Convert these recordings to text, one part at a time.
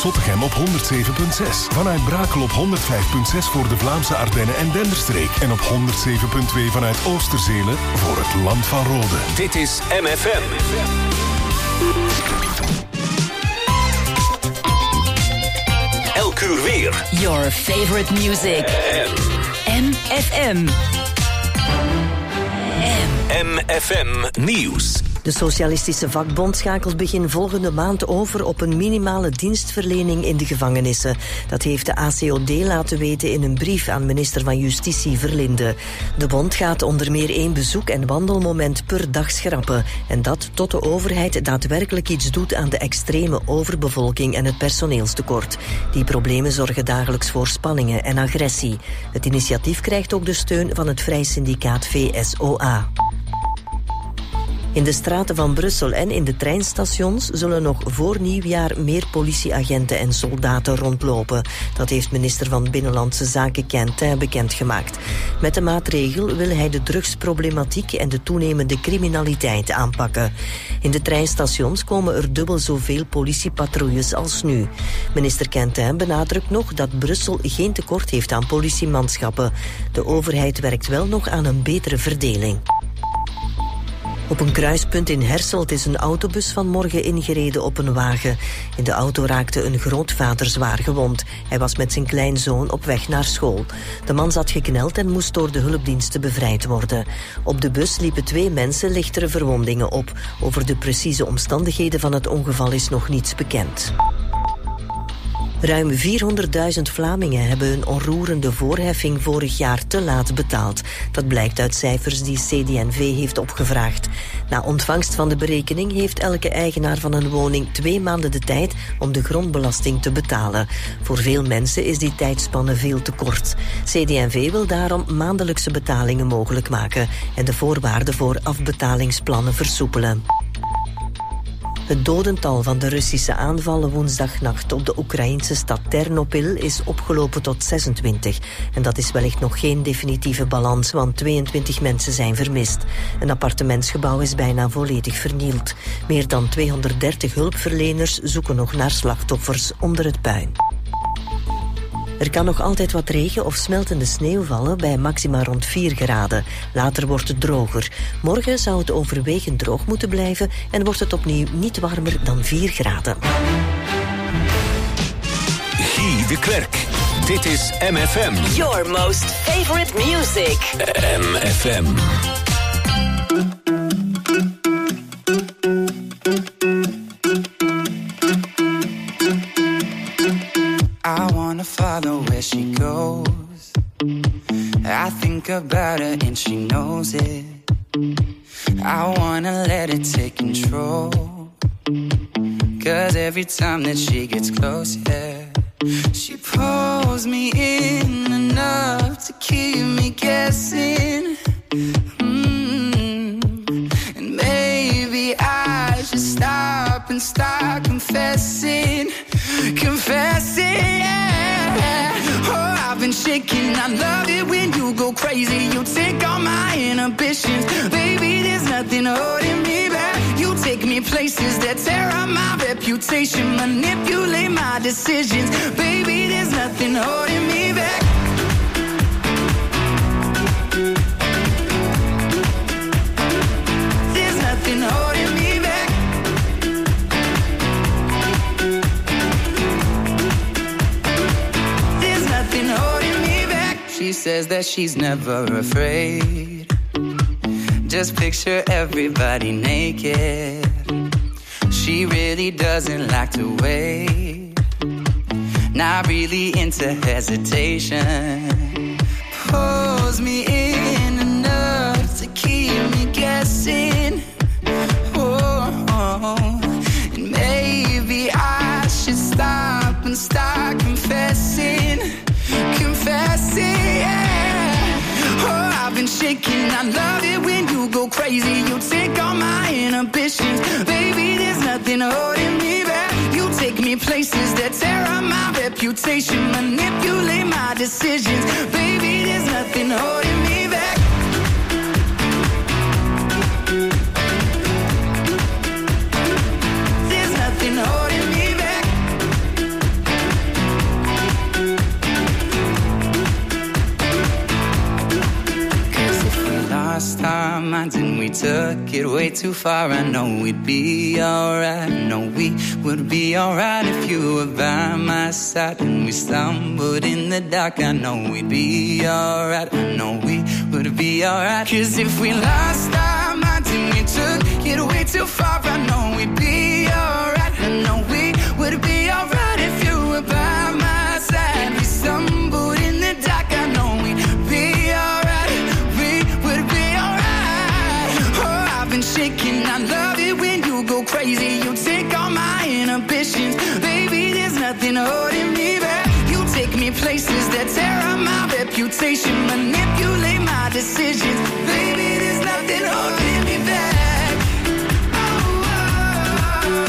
Zottegem op 107.6. Vanuit Brakel op 105.6 voor de Vlaamse Ardennen en Denderstreek. En op 107.2 vanuit Oosterzelen voor het Land van Rode. Dit is MFM. Elk uur weer. Your favorite music. MFM. MFM Nieuws. De Socialistische Vakbond schakelt begin volgende maand over op een minimale dienstverlening in de gevangenissen. Dat heeft de ACOD laten weten in een brief aan minister van Justitie Verlinde. De bond gaat onder meer 1 bezoek- en wandelmoment per dag schrappen. En dat tot de overheid daadwerkelijk iets doet aan de extreme overbevolking en het personeelstekort. Die problemen zorgen dagelijks voor spanningen en agressie. Het initiatief krijgt ook de steun van het Vrij Syndicaat VSOA. In de straten van Brussel en in de treinstations zullen nog voor nieuwjaar meer politieagenten en soldaten rondlopen. Dat heeft minister van Binnenlandse Zaken Quentin bekendgemaakt. Met de maatregel wil hij de drugsproblematiek en de toenemende criminaliteit aanpakken. In de treinstations komen er dubbel zoveel politiepatrouilles als nu. Minister Quentin benadrukt nog dat Brussel geen tekort heeft aan politiemanschappen. De overheid werkt wel nog aan een betere verdeling. Op een kruispunt in Herselt is een autobus vanmorgen ingereden op een wagen. In de auto raakte een grootvader zwaar gewond. Hij was met zijn kleinzoon op weg naar school. De man zat gekneld en moest door de hulpdiensten bevrijd worden. Op de bus liepen 2 mensen lichtere verwondingen op. Over de precieze omstandigheden van het ongeval is nog niets bekend. Ruim 400.000 Vlamingen hebben hun onroerende voorheffing vorig jaar te laat betaald. Dat blijkt uit cijfers die CD&V heeft opgevraagd. Na ontvangst van de berekening heeft elke eigenaar van een woning 2 maanden de tijd om de grondbelasting te betalen. Voor veel mensen is die tijdspanne veel te kort. CD&V wil daarom maandelijkse betalingen mogelijk maken en de voorwaarden voor afbetalingsplannen versoepelen. Het dodental van de Russische aanvallen woensdagnacht op de Oekraïnse stad Ternopil is opgelopen tot 26. En dat is wellicht nog geen definitieve balans, want 22 mensen zijn vermist. Een appartementsgebouw is bijna volledig vernield. Meer dan 230 hulpverleners zoeken nog naar slachtoffers onder het puin. Er kan nog altijd wat regen of smeltende sneeuw vallen bij maxima rond 4 graden. Later wordt het droger. Morgen zou het overwegend droog moeten blijven en wordt het opnieuw niet warmer dan 4 graden. Guy de Klerk. Dit is MFM. Your most favorite music. MFM. I wanna follow where she goes. I think about her and she knows it. I wanna let it take control. 'Cause every time that she gets close, yeah, she pulls me in enough to keep me guessing. And maybe I should stop and start confessing. Confessing, yeah. Oh, I've been shaking. I love it when you go crazy. You take all my inhibitions. Baby, there's nothing holding me back. You take me places that tear up my reputation. Manipulate my decisions. Baby, there's nothing holding me back. There's nothing holding me back. She says that she's never afraid. Just picture everybody naked. She really doesn't like to wait. Not really into hesitation. Pulls me in enough to keep me guessing. Oh, and maybe I should stop and start confessing. Confessing, yeah. Oh, I've been shaking. I love it when you go crazy. You take all my inhibitions. Baby, there's nothing holding me back. You take me places that tear up my reputation. Manipulate my decisions. Baby, there's nothing holding me back. There's nothing holding me back. took it way too far. I know we'd be alright. I know we would be alright if you were by my side. And we stumbled in the dark. I know we'd be alright. I know we would be alright. 'Cause if we lost our minds and we took it way too far, I know we'd be alright. I know we would be alright if you were by my side. We stumbled in the dark. I know we'd be alright. We would be alright. Oh, I've been shaking. I love it when you go crazy. You take all my inhibitions. Baby, there's nothing holding me back. You take me places that tear up my reputation. Manipulate my decisions. Baby, there's nothing holding me back. Oh, oh.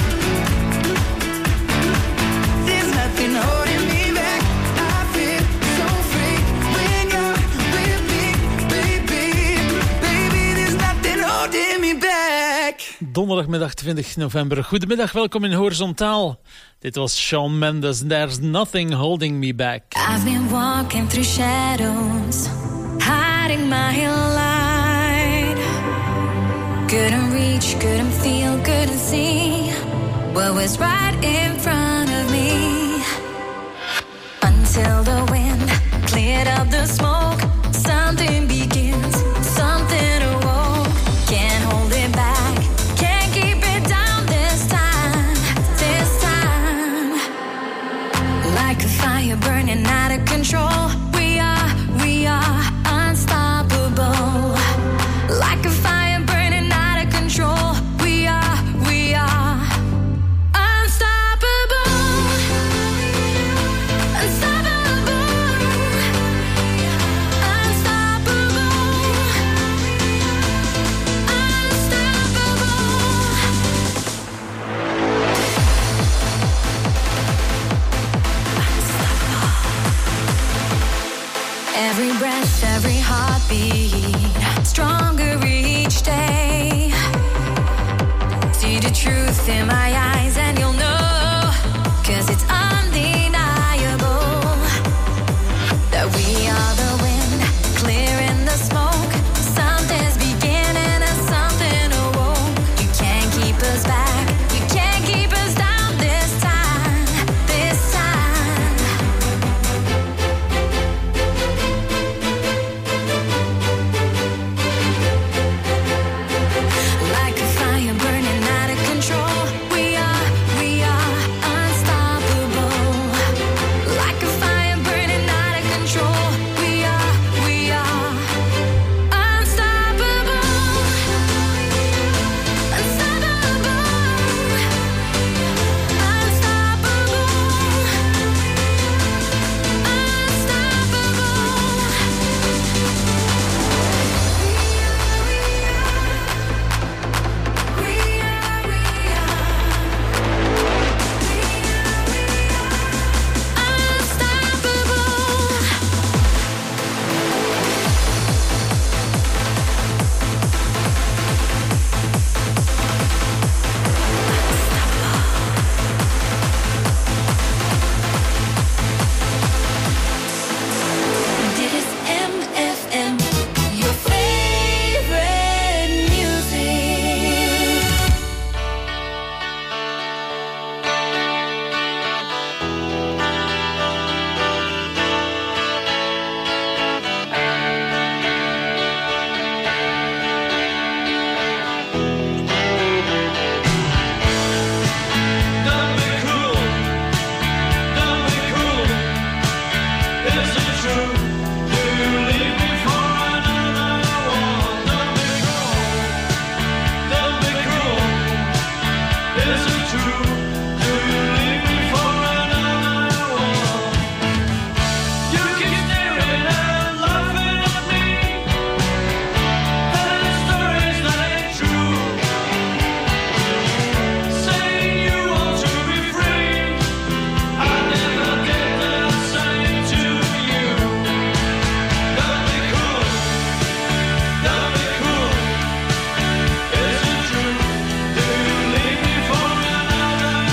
There's nothing holding me back. I feel so free when you're with me, baby. Baby, there's nothing holding me back. Donderdagmiddag 20 november. Goedemiddag, welkom in Horizontaal. Dit was Shawn Mendes, There's Nothing Holding Me Back. I've been walking through shadows, hiding my light. Couldn't reach, couldn't feel, couldn't see what was right in front of me. Until the wind cleared up the smoke, something begins, something awoke. Can't hold it back, can't keep it down this time, this time. Like a fire burning out of control, we are unstoppable. Like a fire burning out of control, we are unstoppable. Unstoppable. Unstoppable. Every breath, every heartbeat, stronger each day. See the truth in my eyes and you'll know, 'cause it's undeniable that we are the wind, clearing the smoke. Something's beginning and something awoke. You can't keep us back, you can't keep us down this time, this time. Like a fire burning out of control, we are unstoppable. Like a fire burning out of control, we are unstoppable. Unstoppable. Unstoppable. Dit is MFM, your favorite music. Don't be cruel, don't be cruel. Is it true? Do you leave me for another one? Don't be cruel, don't be cruel. Is it true? Do you leave me for another one? You keep staring and laughing at me, telling stories that ain't true. Saying you want to be free, I never did the same to you. Don't be cruel, don't be cruel. Is it true? Do you leave me for another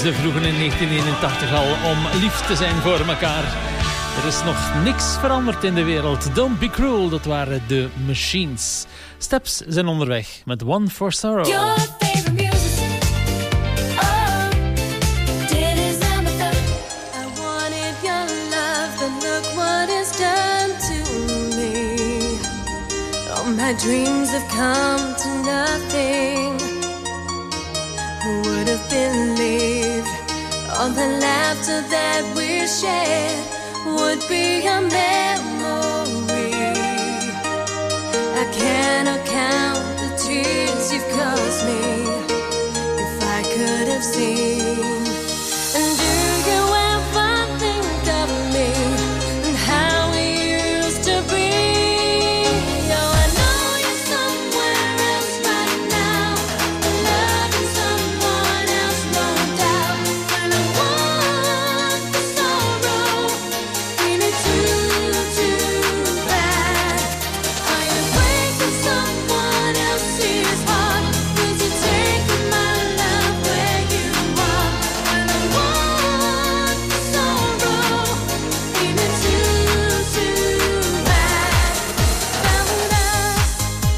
Ze vroegen in 1981 al om lief te zijn voor elkaar. Er is nog niks veranderd in de wereld. Don't be cruel, dat waren de Machines. Steps zijn onderweg met One for Sorrow. Your favorite music. Oh, did is number 3. I wanted your love, but look what it's done to me. All my dreams have come to nothing. Who would have believed all the laughter that we shared would be a memory? I cannot count the tears you've caused me. If I could have seen. And do you ever think of me and how we used to be? Oh, I know you're somewhere else right now, loving someone else, no doubt. And I want the sorrow, ain't it too bad? Are you breaking someone else's heart? 'Cause you're taking my love where you are. And I want the sorrow, ain't it too bad? Found us.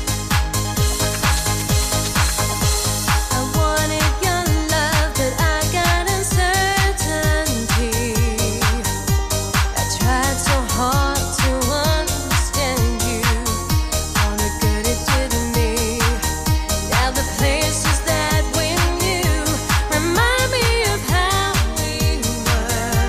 I wanted your love, but I got uncertainty. I tried so hard to understand you, all the good it did me. Now the places that we knew remind me of how we were.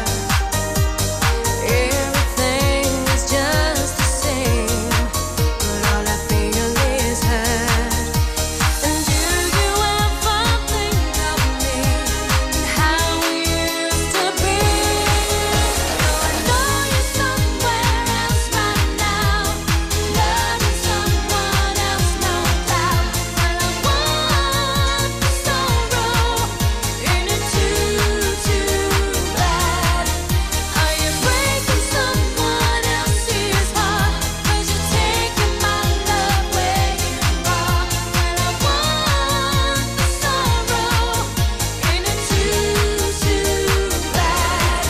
Everything is just the same, but all I feel is hurt. And do you ever think of me and how we used to be? Oh, I know you're somewhere else right now, loving someone else, no doubt. And I want the sorrow, ain't it too bad? Are you breaking someone else's heart? 'Cause you're taking my love where you are. And I want the sorrow, ain't it too bad?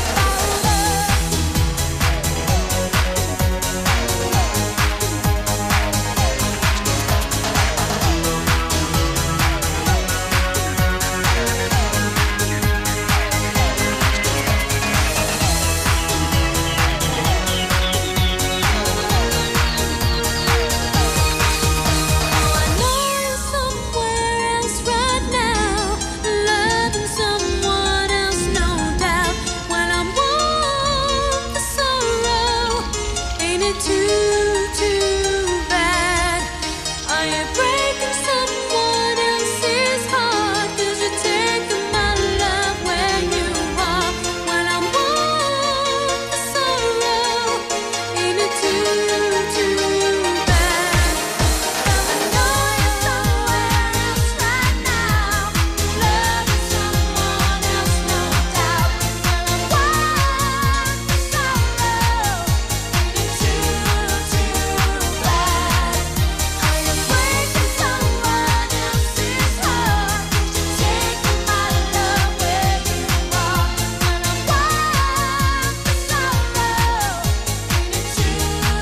I know you're somewhere else right now, loving someone else, no doubt. When I want the sorrow, ain't it too bad? Are you breaking someone else's heart? 'Cause you're taking my love where you are. When I want the sorrow, ain't it too bad? I know you're somewhere else right now, loving someone else, no doubt. When I want the sorrow, ain't it too bad? Are you breaking someone else's heart? 'Cause you're taking my love where you are. When I want the sorrow, ain't it too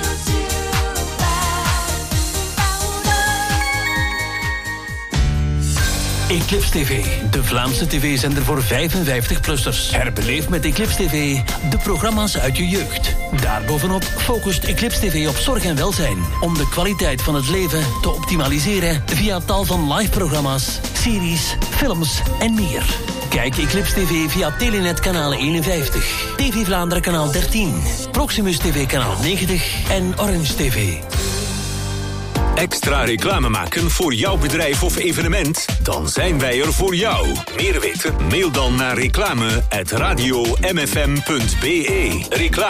bad? Eclipse TV, de Vlaamse tv-zender voor 55-plussers. Herbeleef met Eclipse TV de programma's uit je jeugd. Daarbovenop focust Eclipse TV op zorg en welzijn, om de kwaliteit van het leven te optimaliseren via tal van live-programma's, series, films en meer. Kijk Eclipse TV via Telenet kanaal 51, TV Vlaanderen kanaal 13, Proximus TV kanaal 90 en Orange TV. Extra reclame maken voor jouw bedrijf of evenement? Dan zijn wij er voor jou. Meer weten? Mail dan naar reclame@radiomfm.be.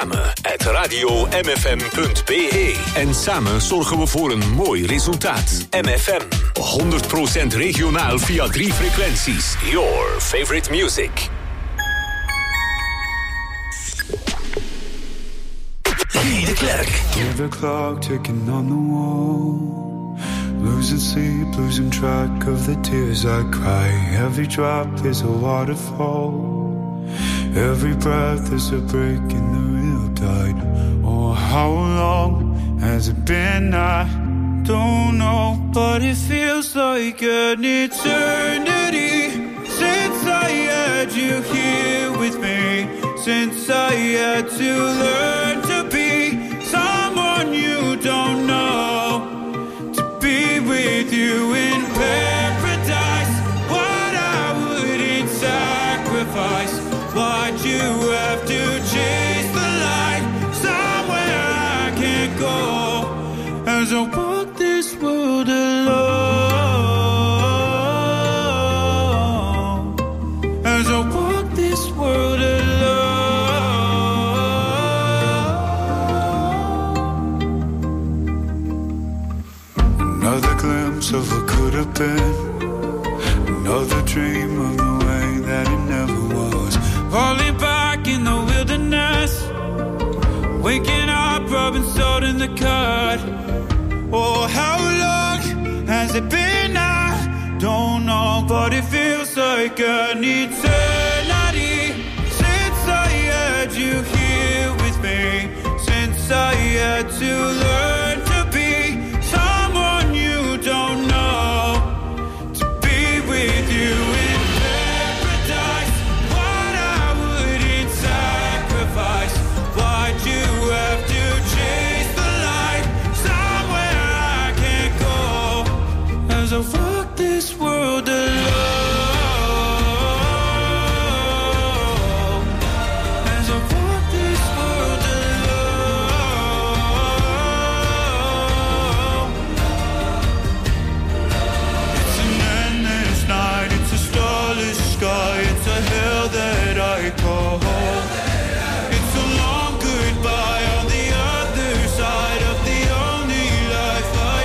Reclame@radiomfm.be. En samen zorgen we voor een mooi resultaat. MFM. 100% regionaal via 3 frequenties. Your favorite music. Guy de Klerk. Hear the clock ticking on the wall. Losing sleep, losing track of the tears I cry. Every drop is a waterfall. Every breath is a break in the real tide. Oh, how long has it been? I don't know, but it feels like an eternity since I had you here with me. Since I had to learn to be someone you don't know, to be with you in paradise. What I wouldn't sacrifice. Why'd you have to chase the light somewhere I can't go? As I walk this world alone, as I walk this world alone. Another glimpse of what could have been, another dream of the way that it never was. Falling back in the wilderness, waking up, rubbing salt in the cut. Oh, how long has it been? I don't know, but it feels like an eternity since I had you here with me. Since I had to learn to be someone you don't know, to be with you in paradise. What I wouldn't sacrifice. Why'd you have to chase the light somewhere I can't go? As I walk this world alone, as I walk this world alone. It's an endless night, it's a starless sky, it's a hell that I call home. It's a long goodbye on the other side of the only life I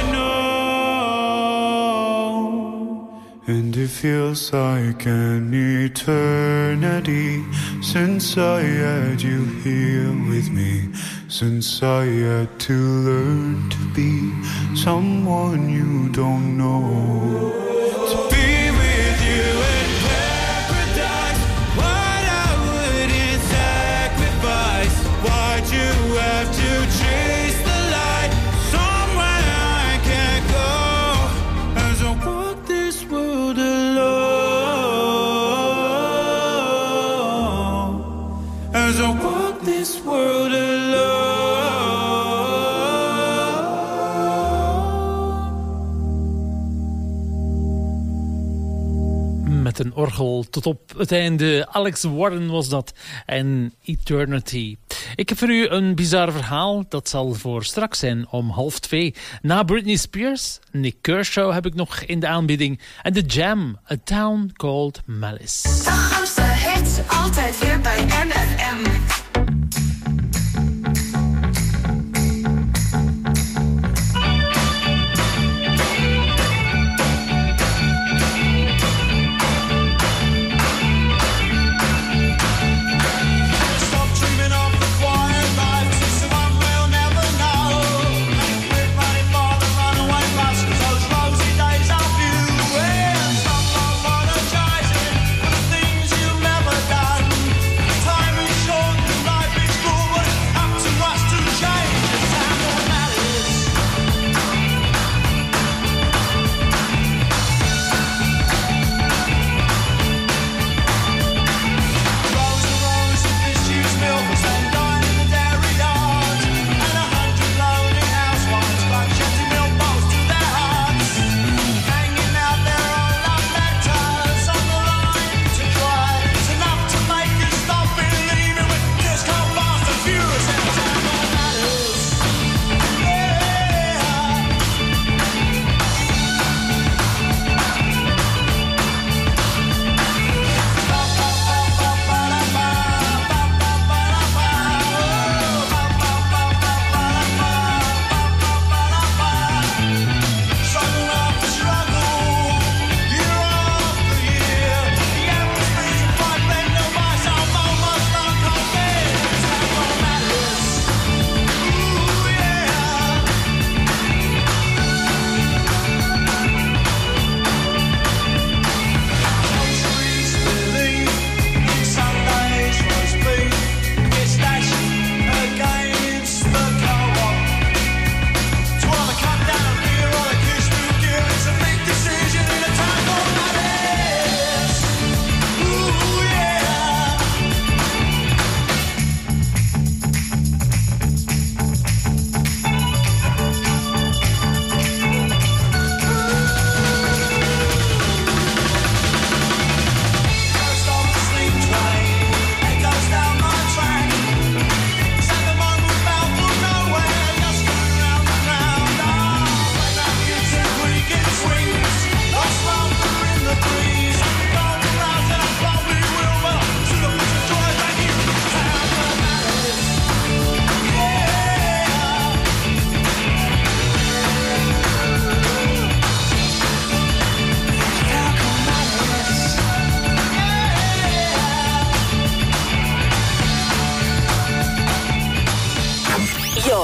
know. And it feels like an eternity since I had you here with me. Since I had to learn to be someone you don't know. To be with you in paradise. What I wouldn't sacrifice. Why'd you have to chase the light somewhere I can't go? As I walk this world alone, as I walk this world alone. Met een orgel tot op het einde. Alex Warren was dat. En Eternity. Ik heb voor u een bizar verhaal. Dat zal voor straks zijn om 1:30. Na Britney Spears, Nick Kershaw heb ik nog in de aanbieding. En The Jam, A Town Called Malice. De grootste hits, altijd weer bij NFM. Stop dreaming of the quiet life, it's the one we'll never know. We're running for the runaway bus, 'cause those rosy days are few. Stop apologizing for the things you've never done. Time is short and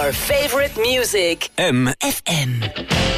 Your favorite music. MFM.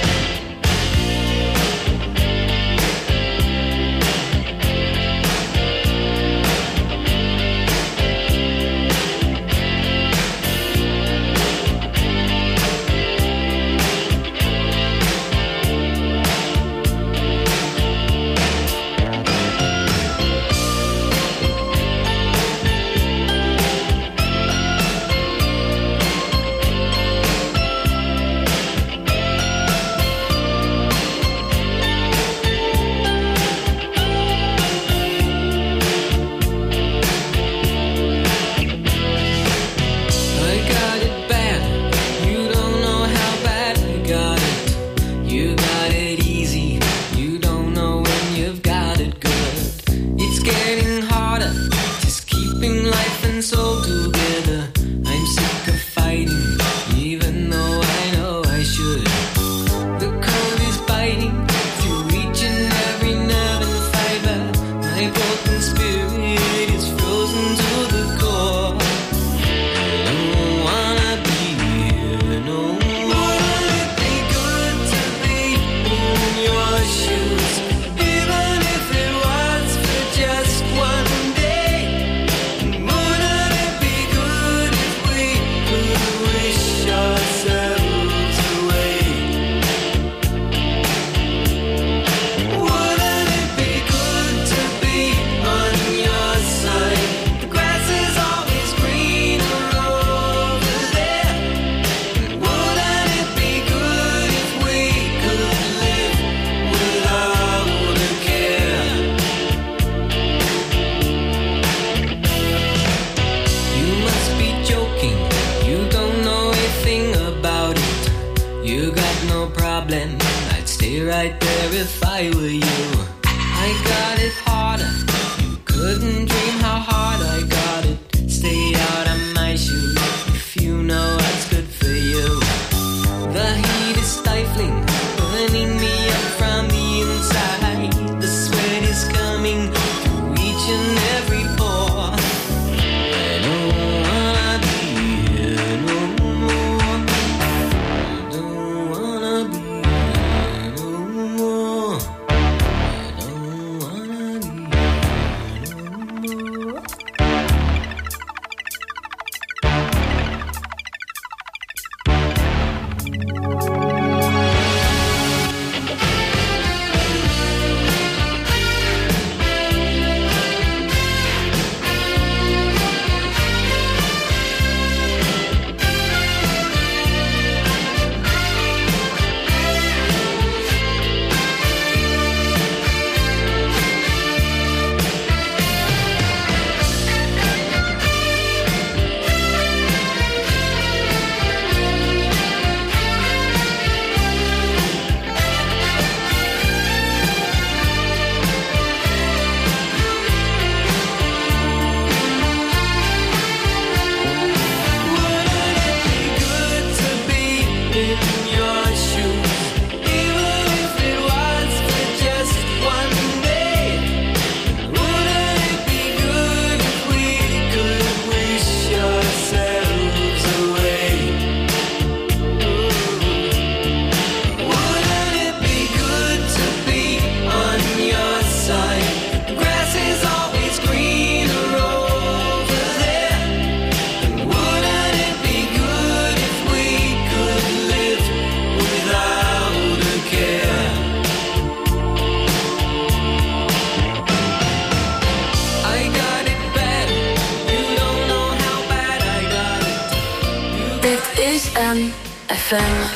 MFM.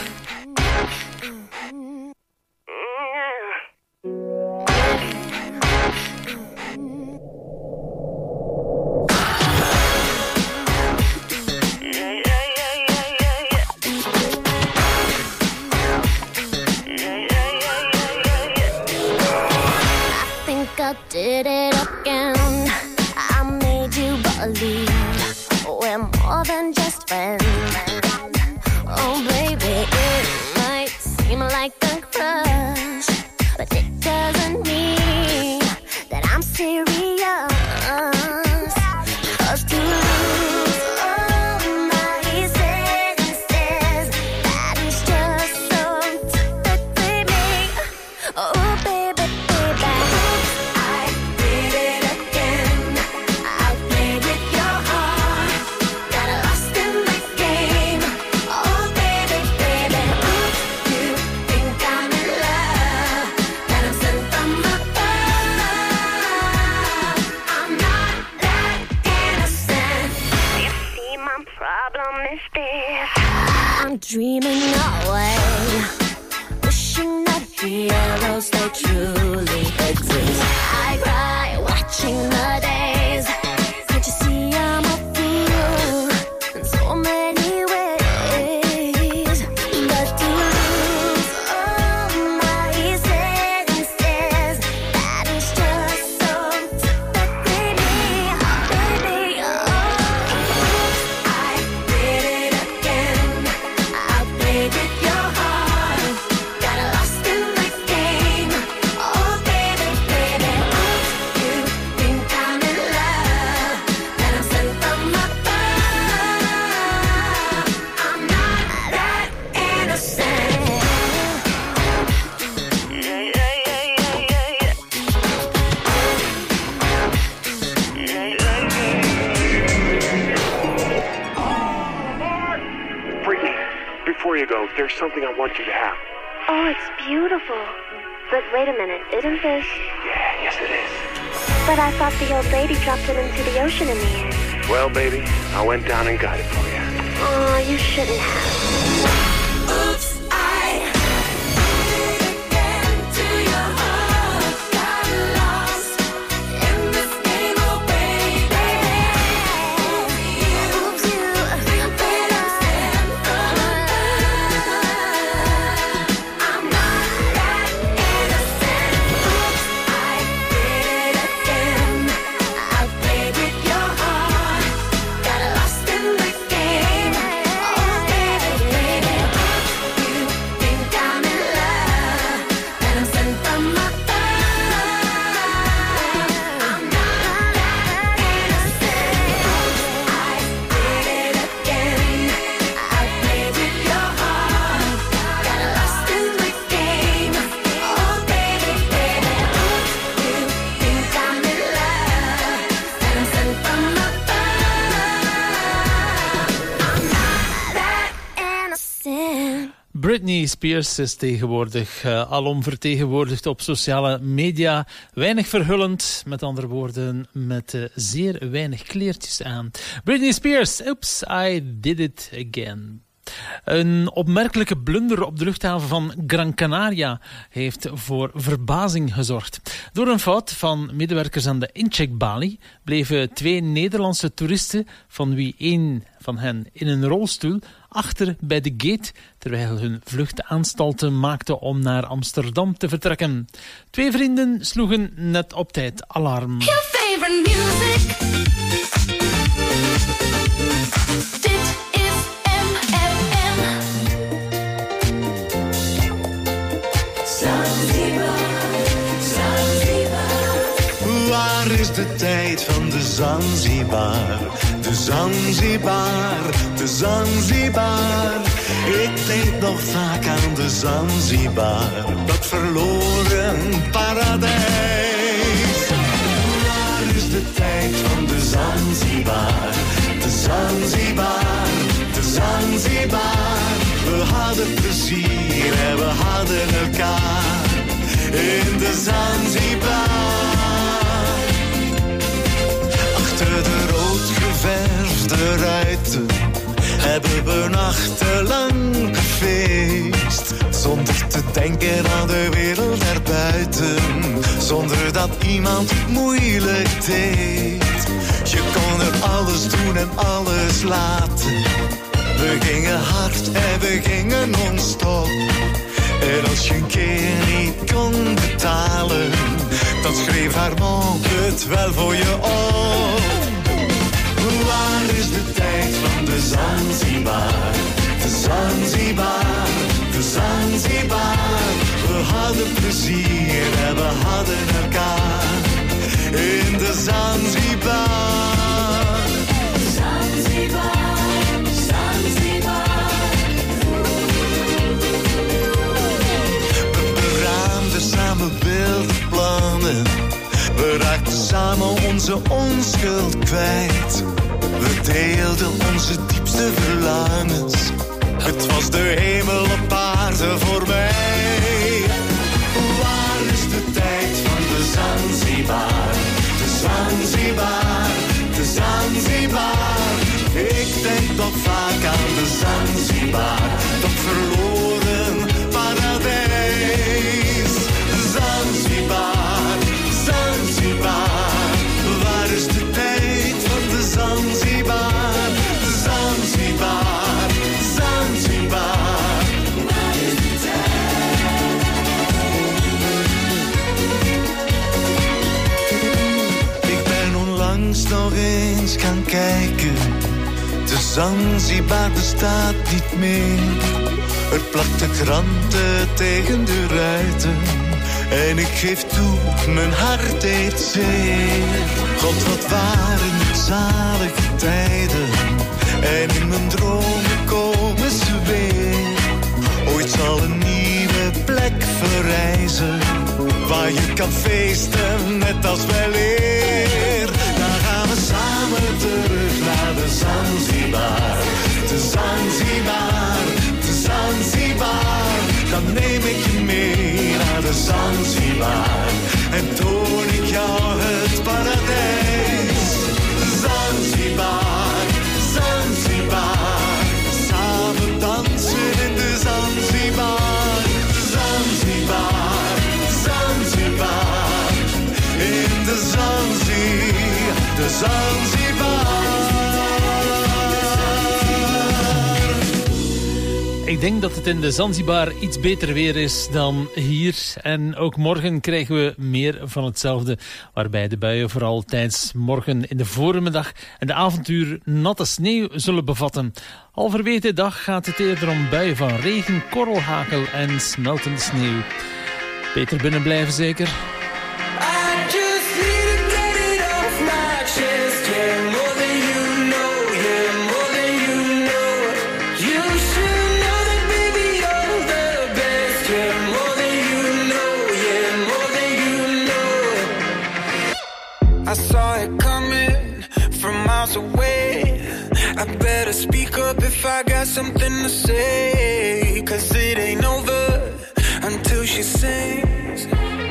I did it again. I made you believe we're more than just friends. Oh baby, it might seem like a crush, but it doesn't mean that I'm serious. 'Cause to lose all my senses is this? I'm dreaming away, wishing that heroes they truly exist. I cry watching the days. Can't you see I'm a fool in so many ways? But to lose all my senses, that is just so typically me, baby. Oh, I did it again. I played with your heart, got lost in the game. Oh, baby, baby, you think I'm in love, and I'm sent from above. I'm not that innocent. Brittany, before you go, there's something I want you to have. Oh, it's beautiful. But wait a minute, isn't this? Yeah, yes it is. But I thought the old lady dropped it into the ocean in the end. Well, baby, I went down and got it for you. Oh, you shouldn't have. Oops, I did it again to your heart. Got lost in this game, oh baby. Oops, you think that I'm sent from above. I'm not that innocent. Oops, I did it again. I played with your heart, got lost in the game. Oh baby, baby, you think I'm in love, and I'm sent from above. I'm not that innocent. I did it again. I played with your heart, got lost in the game. Oh baby, baby, you think I'm in love, and I'm sent from above. I'm not that innocent. Britney Spears is tegenwoordig alom vertegenwoordigd op sociale media. Weinig verhullend, met andere woorden, met zeer weinig kleertjes aan. Britney Spears, oops, I did it again. Een opmerkelijke blunder op de luchthaven van Gran Canaria heeft voor verbazing gezorgd. Door een fout van medewerkers aan de incheckbalie bleven 2 Nederlandse toeristen, van wie 1 van hen in een rolstoel, achter bij de gate, terwijl hun vlucht aanstalten maakten om naar Amsterdam te vertrekken. 2 vrienden sloegen net op tijd alarm. Your favorite music. Dit is MFM. Zanzibar, Zanzibar. Waar is de tijd van de Zanzibar? De Zanzibar, de Zanzibar. Ik denk nog vaak aan de Zanzibar, dat verloren paradijs. Waar is de tijd van de Zanzibar? De Zanzibar, de Zanzibar. We hadden plezier en we hadden elkaar in de Zanzibar. Achter de rood geverfde ruiten hebben we nachtenlang gefeest, zonder te denken aan de wereld erbuiten, zonder dat iemand moeilijk deed. Je kon er alles doen en alles laten. We gingen hard en we gingen non-stop. En als je een keer niet kon betalen, dan schreef haar monk het wel voor je op. Waar is de tijd van de Zanzibar? De Zanzibar, de Zanzibar. We hadden plezier en we hadden elkaar in de Zanzibar. Zanzibar, Zanzibar. We beraamden samen wilde plannen. We raakten samen onze onschuld kwijt. We deelden onze diepste verlangens. Het was de hemel op aarde voor mij. Waar is de tijd van de Zanzibar? De Zanzibar, de Zanzibar. Ik denk nog vaak aan de Zanzibar, dat verloren paradijs. Zanzibar, Zanzibar, waar is de tijd van de Zanzibar? Zanzibar, Zanzibar, waar is de tijd? Ik ben onlangs nog eens gaan kijken. De Zanzibar bestaat niet meer. Er plakten kranten tegen de ruiten. En ik geef toe, mijn hart deed zeer. God, wat waren het zalige tijden. En in mijn dromen komen ze weer. Ooit zal een nieuwe plek verrijzen, waar je kan feesten net als weleer. Dan gaan we samen terug naar de Zanzibar. De Zanzibar, de Zanzibar. Dan neem ik je mee naar de Zanzibar en toon ik jou het paradijs. Zanzibar, Zanzibar, samen dansen in de Zanzibar. Zanzibar, Zanzibar, in de Zanzibar, de Zanzibar. Ik denk dat het in de Zanzibar iets beter weer is dan hier. En ook morgen krijgen we meer van hetzelfde. Waarbij de buien vooral tijdens morgen in de voormiddag en de avontuur natte sneeuw zullen bevatten. Halverwege de dag gaat het eerder om buien van regen, korrelhagel en smeltende sneeuw. Beter binnen blijven zeker. I saw it coming from miles away. I better speak up if I got something to say. 'Cause it ain't over until she sings.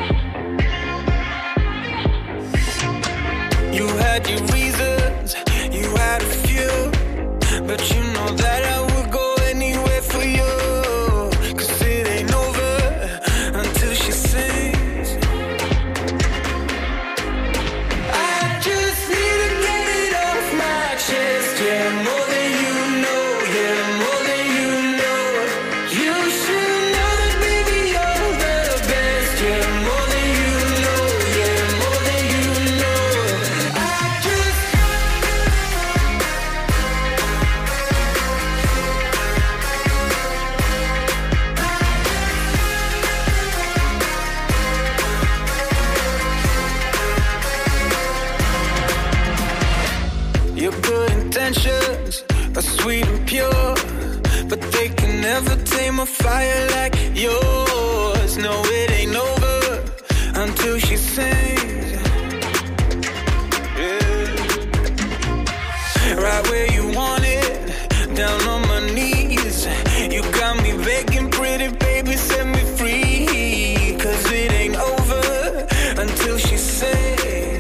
You had your reasons, you had a few, but you know that I would go anywhere for you. 'Cause it ain't over until she sings. Are sweet and pure, but they can never tame a fire like yours. No, it ain't over until she sings. Yeah. Right where you want it, down on my knees. You got me begging, pretty baby, set me free. 'Cause it ain't over until she sings.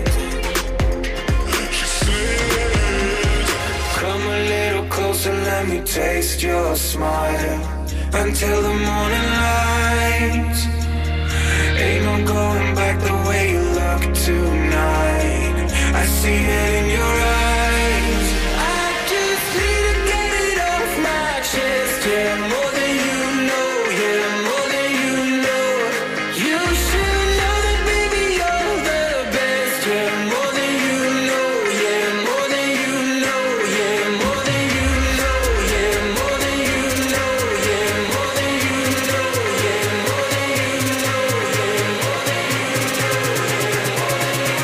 Let me taste your smile until the morning light. Ain't no going back the way you look tonight. I see it in your eyes. I just need to get it off my chest. Yeah, more than you know. Yeah, more than you know. You should know that, baby, you're the best. Yeah, more than you know. Yeah, more than you know. Yeah, more than you know. Yeah, more than you know. Yeah, more than you know. Yeah, more than you know. Yeah, more than you know.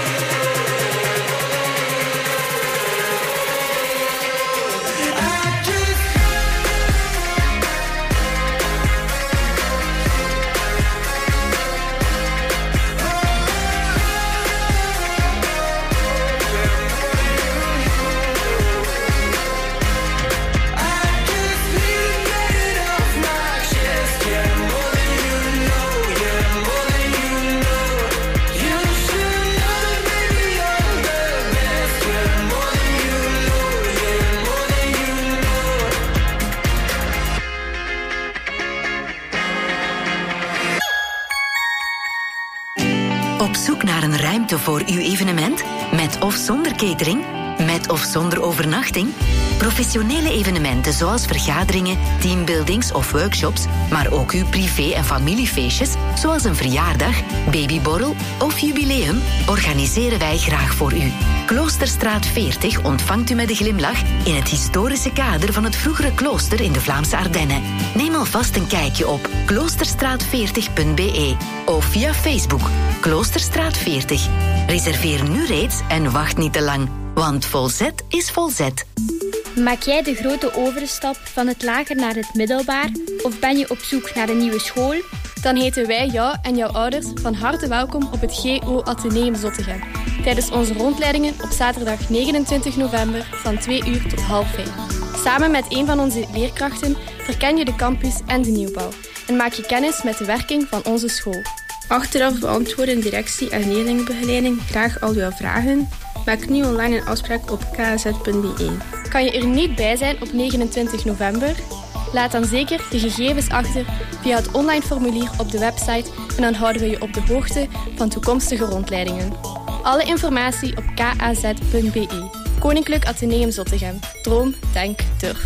ruimte voor uw evenement? Met of zonder catering? Met of zonder overnachting? Professionele evenementen zoals vergaderingen, teambuildings of workshops, maar ook uw privé- en familiefeestjes, zoals een verjaardag, babyborrel of jubileum, organiseren wij graag voor u. Kloosterstraat 40 ontvangt u met een glimlach in het historische kader van het vroegere klooster in de Vlaamse Ardennen. Neem alvast een kijkje op kloosterstraat40.be of via Facebook Kloosterstraat 40. Reserveer nu reeds en wacht niet te lang, want Volzet is Volzet. Maak jij de grote overstap van het lager naar het middelbaar? Of ben je op zoek naar een nieuwe school? Dan heten wij jou en jouw ouders van harte welkom op het GO Atheneum Zottegem. Tijdens onze rondleidingen op zaterdag 29 november van 2 uur tot 4:30. Samen met een van onze leerkrachten verken je de campus en de nieuwbouw. En maak je kennis met de werking van onze school. Achteraf beantwoorden directie en leerlingenbegeleiding graag al uw vragen. Maak nu online een afspraak op kz.be. Kan je er niet bij zijn op 29 november? Laat dan zeker de gegevens achter via het online formulier op de website en dan houden we je op de hoogte van toekomstige rondleidingen. Alle informatie op kaz.be. Koninklijk Atheneum Zottegem. Droom, denk, durf.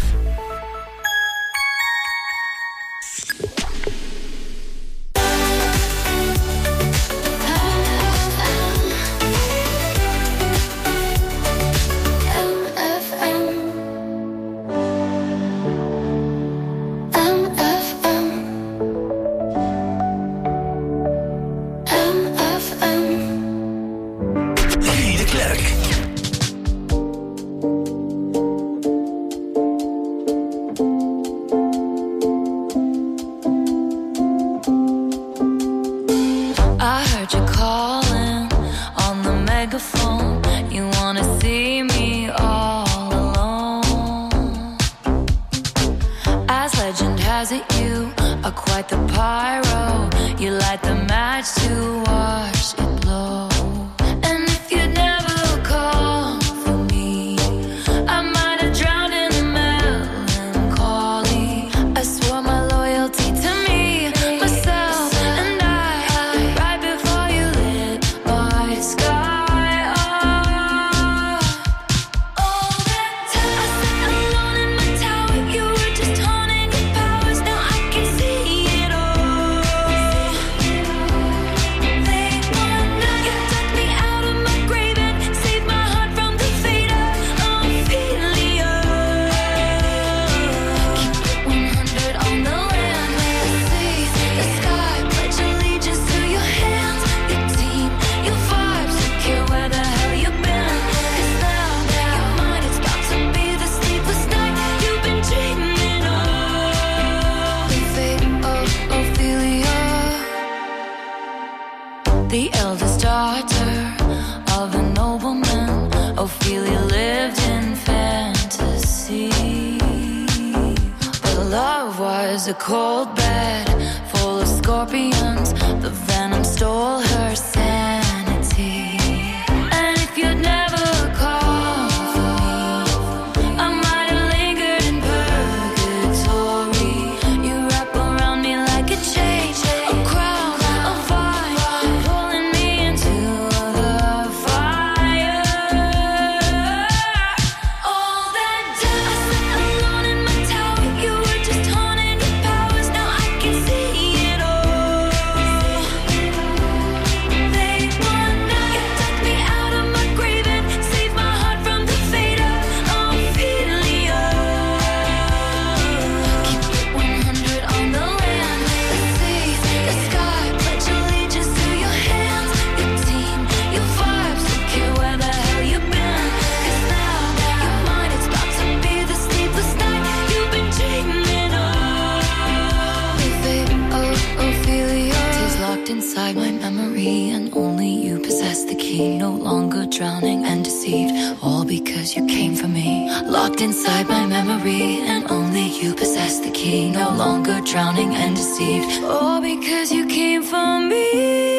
Drowning and deceived, all because you came for me.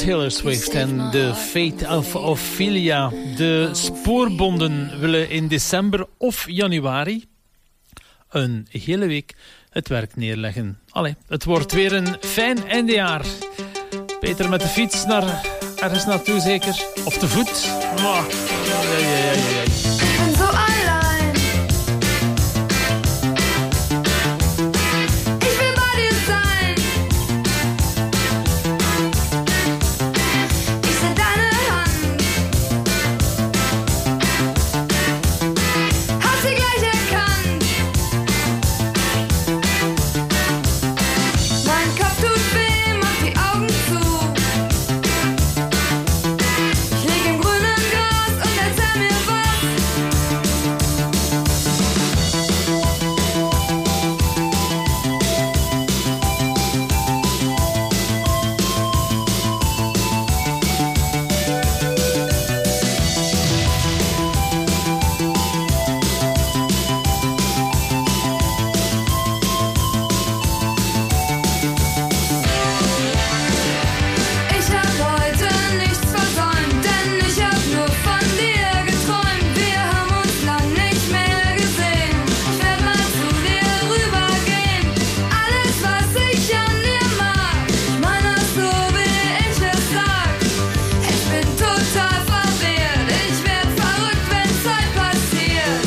Taylor Swift en The Fate of Ophelia. De spoorbonden willen in december of januari een hele week het werk neerleggen. Allee, het wordt weer een fijn eindejaar. Peter met de fiets naar ergens naartoe zeker. Of te voet. Oh. Ich bin so allein. Ich will bei dir sein. Ich seh deine Hand. Hab sie gleich erkannt. Mein Kopf tut weh, mach die Augen zu. Ich lieg im grünen Gras und erzähl mir was. Ich hab heute nichts versäumt, denn ich hab nur von dir geträumt. Wir haben uns lang nicht mehr gesehen. Ich werd mal zu dir rübergehen. Alles, was ich an dir mag, ich mein das so, wie ich es sag. Ich bin total verwirrt, ich werd verrückt, wenn's halt passiert.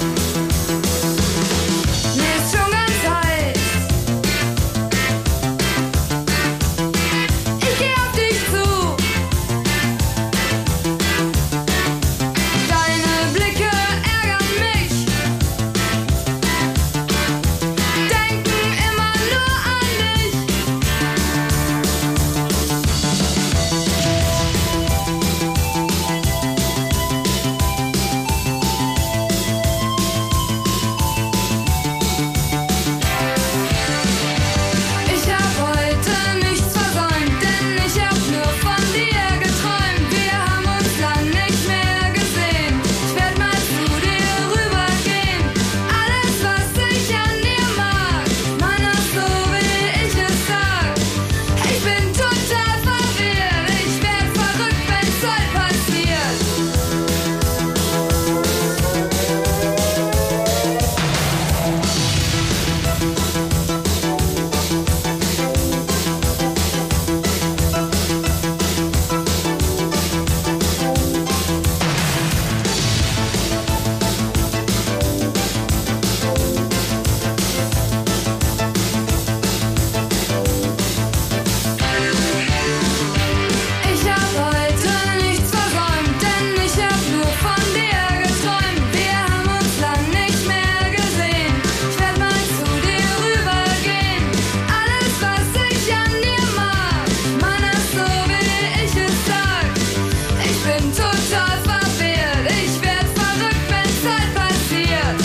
Mir ist schon ganz heiß. Ich geh auf dich zu. Deine Blicke ärgern mich. Denken immer nur an dich. Ich hab heute nichts versäumt, denn ich hab nur von dir geträumt. Wir haben uns lang nicht mehr gesehen. Ich werd mal zu dir rübergehen. Alles, was ich an dir mag, mein das so, wie ich es sag. Ich bin total verwirrt, ich werd verrückt, wenn's halt passiert. Ich hab heute nichts versäumt, denn ich hab nur von dir geträumt. Wir haben uns lang nicht mehr gesehen. Ich werd mal zu dir rübergehen. Alles, was ich an dir mag, mein das so, wie ich es sag. Ich bin total verwirrt, ich werd verrückt, wenn's halt passiert.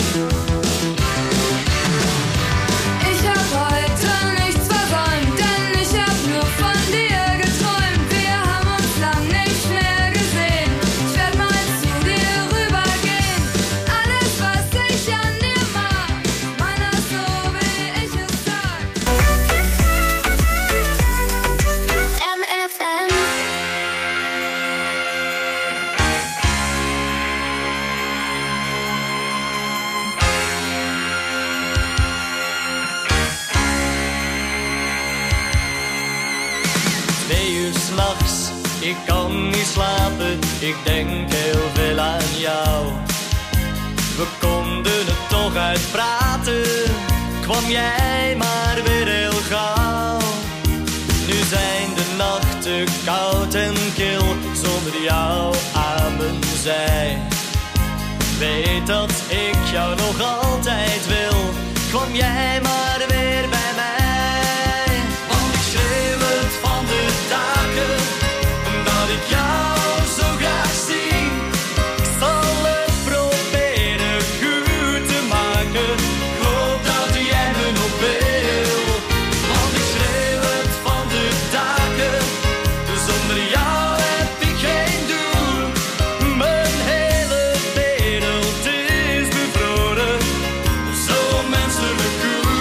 Ich hab heute nichts versäumt, denn ich hab nur von dir geträumt. Wir haben uns lang nicht mehr gesehen. Ich werd mal zu dir rübergehen. Alles, was ich an dir mag, mein das so, wie ich es sag. MFM. Twee uur s'nachts, ik kan niet slapen, ik denk heel veel aan jou. We konden het toch uitpraten, kwam jij maar weer heel gauw. Nu zijn de nachten koud en kil, zonder jou aan mijn zij. Weet dat ik jou nog altijd wil, kwam jij maar weer bij mij. Want ik schreeuw het van de daken, omdat ik jou zo graag zie. Ik zal het proberen goed te maken, ik hoop dat jij me nog wil. Want ik schreeuw het van de daken, zonder jou heb ik geen doel. Mijn hele wereld is bevroren, zo menselijk koel.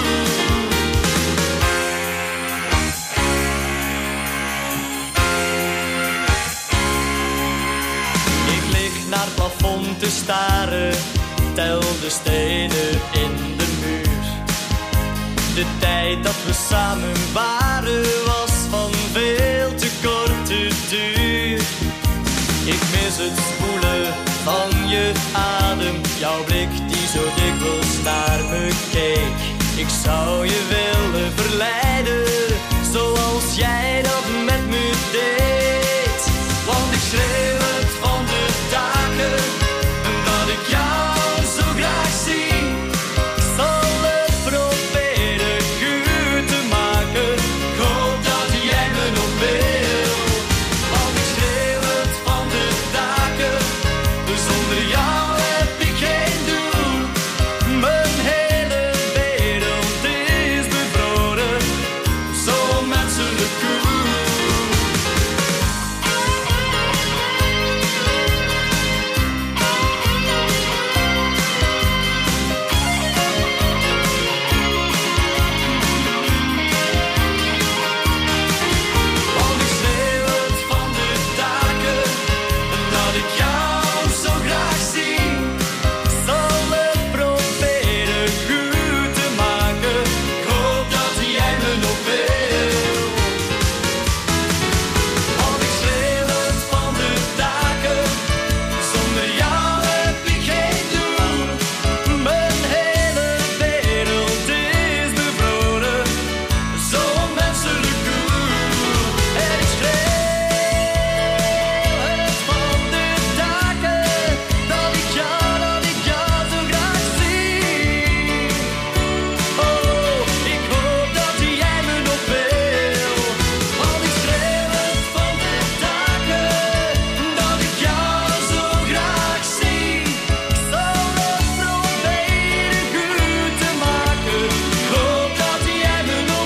staren, tel de stenen in de muur. De tijd dat we samen waren was van veel te korte duur. Ik mis het spoelen van je adem, jouw blik die zo dikwijls naar me keek. Ik zou je willen verleiden, zoals jij dat met me deed. Want ik schreeuw het van de daken, dat ik jou zo graag zie. Ik zal het proberen goed te maken, ik hoop dat jij me nog wil. Want ik schreeuw het van de daken, zonder jou heb ik geen doel. Mijn hele wereld is bevroren, zo menselijk koel. Want ik schreeuw het van de daken, dat ik jou zo graag zie. Ik zal het proberen goed te maken, ik hoop dat jij me nog wil. Want ik schreeuw het van de daken, zonder jou heb ik geen doel. Mijn hele wereld is bevroren, zo menselijk koel. En ik schreeuw het van de daken, dat ik jou zo graag zie. Oh, ik hoop dat jij me nog wil. Want ik schreeuw het van de daken, dat ik jou zo graag zie. Ik zal het proberen goed te maken, ik hoop dat jij me nog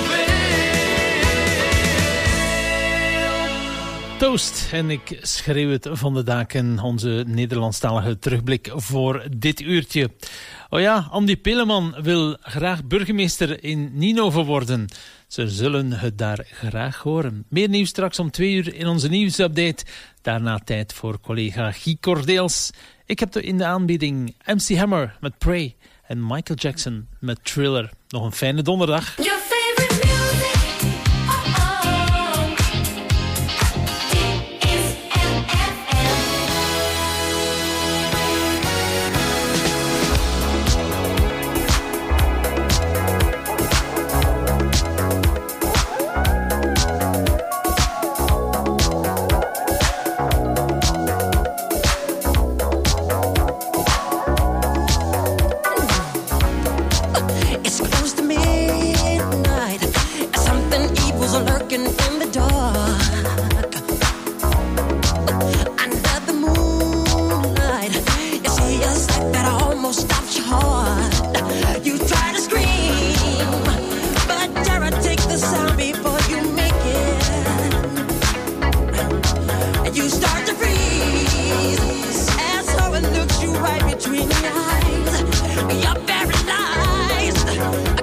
wil. Toast en ik schreeuw het van de daken. Onze Nederlandstalige terugblik voor dit uurtje. Oh ja, Andy Peleman wil graag burgemeester in Ninove worden. Ze zullen het daar graag horen. Meer nieuws straks om 2 uur in onze nieuwsupdate. Daarna tijd voor collega Guy Cordeels. Ik heb in de aanbieding MC Hammer met Pray en Michael Jackson met Thriller. Nog een fijne donderdag. Your favorite music. Is It's close to midnight. Something evil's lurking in the dark. Under the moonlight, you see a sight that almost stops your heart. You try to scream, but terror takes the sound before you make it. And you start to freeze as horror looks you right between your eyes. You're paralyzed.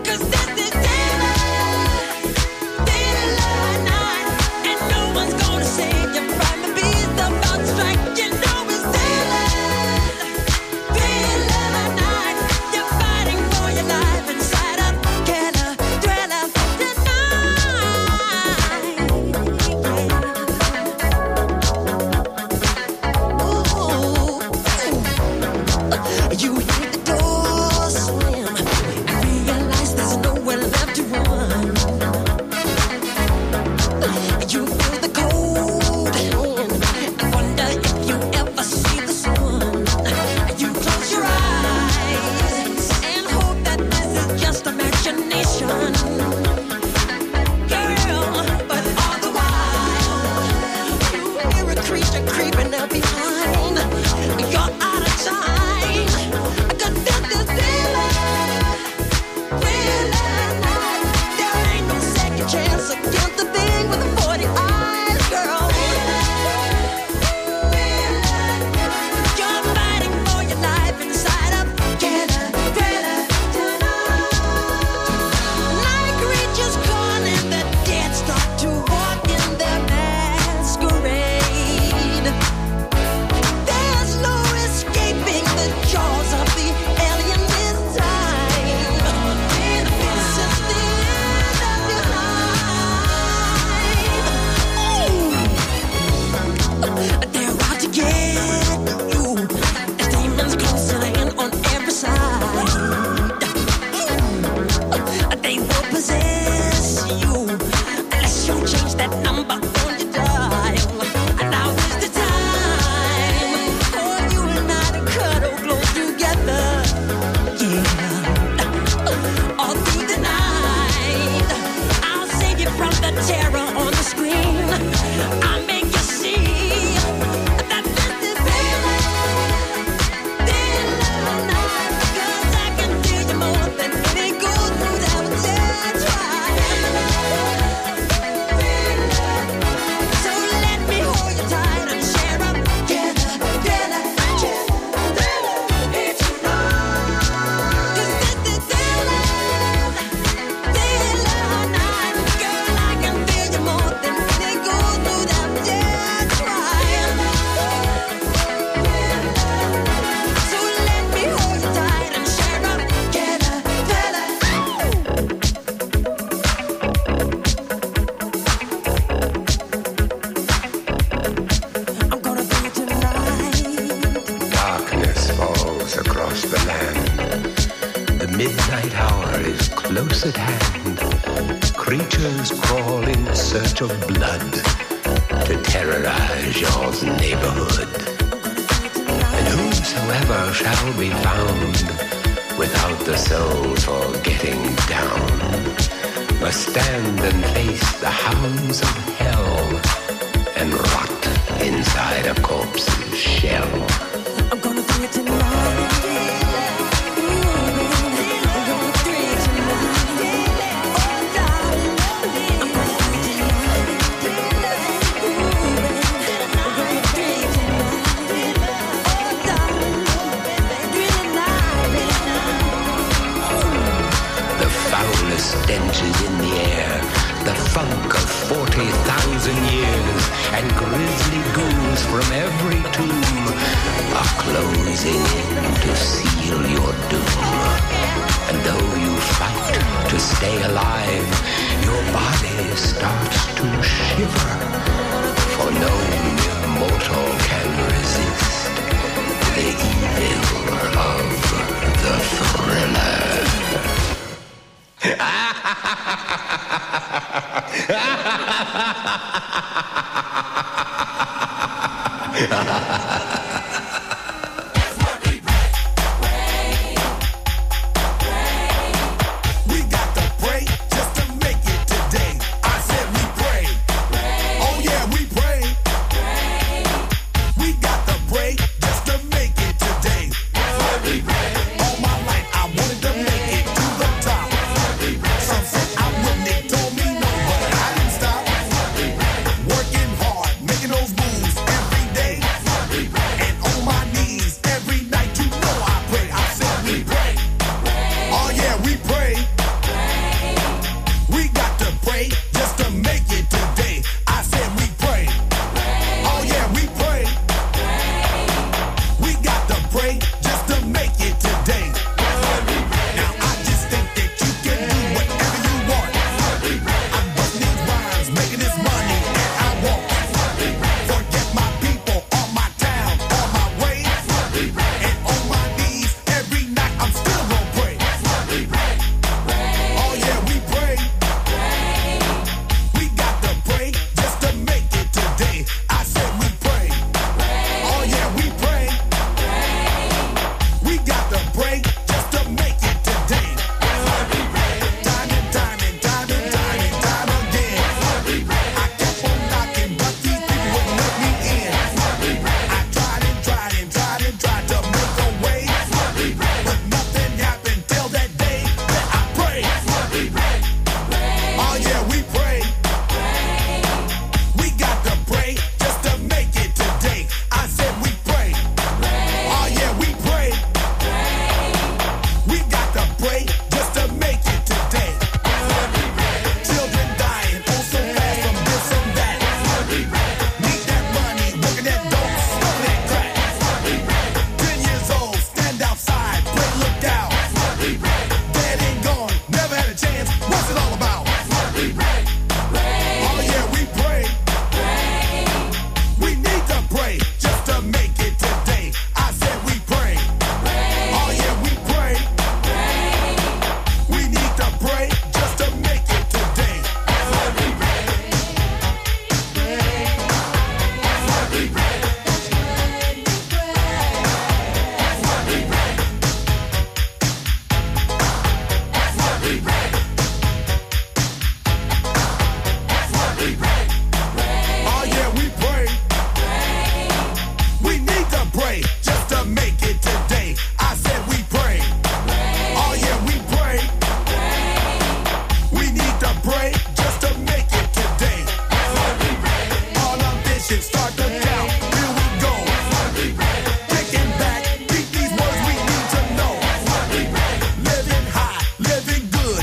hour is close at hand. Creatures crawl in search of blood to terrorize your neighborhood. And whosoever shall be found without the soul for getting down must stand and face the hounds of hell and rot inside a corpse's shell. I'm gonna do it tonight. Stench is in the air, the funk of 40,000 years, and grisly ghouls from every tomb are closing in to seal your doom. And though you fight to stay alive, your body starts to shiver, for no mere mortal can resist the evil of the thriller. Ha ha ha ha!